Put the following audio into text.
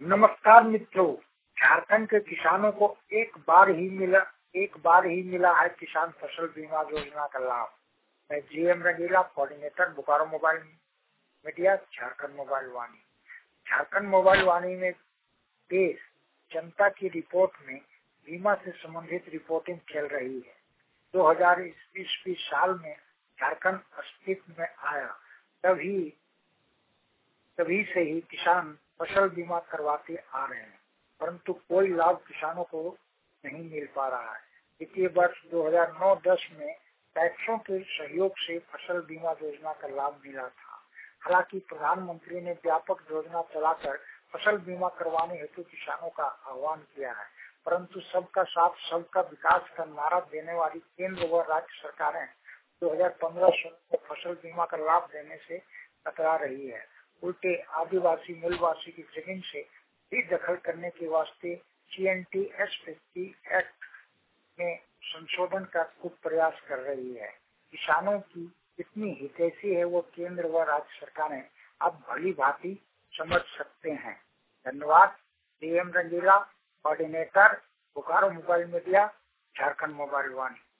नमस्कार मित्रों, झारखंड के किसानों को एक बार ही मिला है किसान फसल बीमा योजना का लाभ। मैं GM Rangeela, coordinator Bokaro mobile media, Jharkhand mobile Vani. Jharkhand mobile Vani में देश जनता की रिपोर्ट में बीमा से संबंधित रिपोर्टिंग चल रही है। 2020 साल में झारखंड अस्तित्व में आया, तभी से ही किसान फसल बीमा करवाते आ रहे हैं, परंतु कोई लाभ किसानों को नहीं मिल पा रहा है। वित्तीय वर्ष 2009-10 में पैक्सों के सहयोग से फसल बीमा योजना का लाभ मिला था। हालांकि प्रधानमंत्री ने व्यापक योजना चलाकर फसल बीमा करवाने हेतु किसानों का आह्वान किया है, परंतु सबका साथ सबका विकास का नारा देने वाली केंद्र व राज्य सरकारें 2015-16 को फसल बीमा का लाभ देने से कतरा रही है। उल्टे आदिवासी मूलवासी की जमीन से भी दखल करने के वास्ते GNTS-50 एक्ट में संशोधन का खूब प्रयास कर रही है। किसानों की कितनी हितैषी है वो केंद्र व राज्य सरकारें अब भली भांति समझ सकते हैं। धन्यवाद। GM Rangeela, coordinator Bokaro mobile media, Jharkhand mobile वाणी।